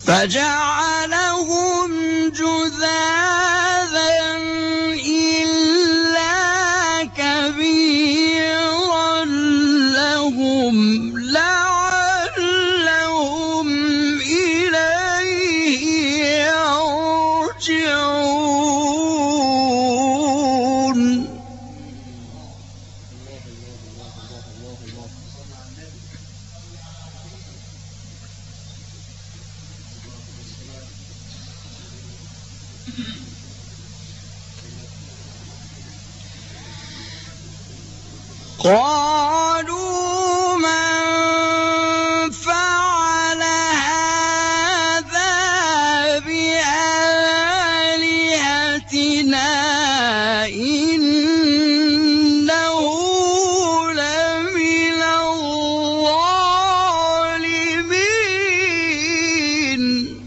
فجعلهم جذاذا إلا كبيرا لهم لعلهم إليه يرجعون. قالوا من فعل هذا بآلهتنا إنه لمن الظالمين.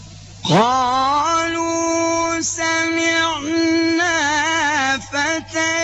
قالوا سمعنا فتى